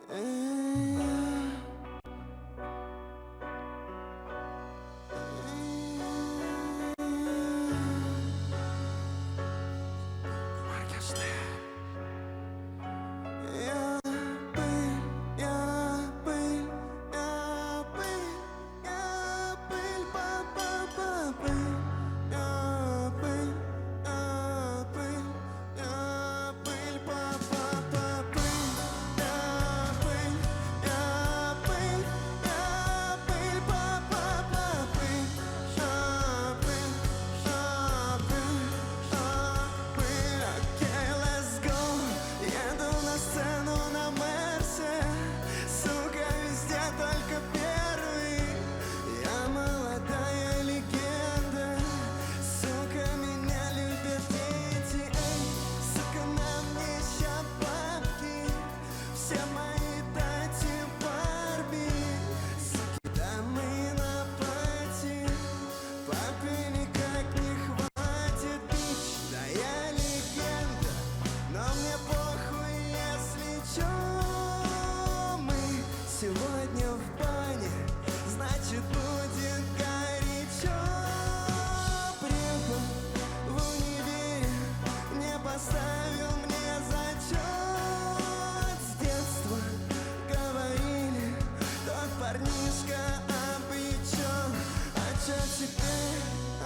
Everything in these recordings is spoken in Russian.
Сегодня в бане, значит будет горячо. Препод в универе не поставил мне зачет. С детства говорили, тот парнишка обречен. А чё теперь?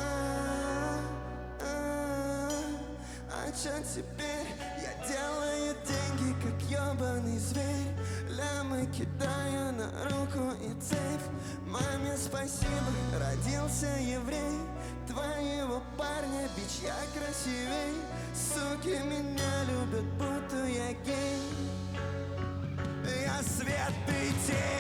А чё теперь? Я делаю деньги, как ёбаный зверь. Лямы кидаю на руку и цепь. Маме спасибо, родился еврей. Твоего парня, бич, я красивей. Суки меня любят, будто я гей. Я свет и тень.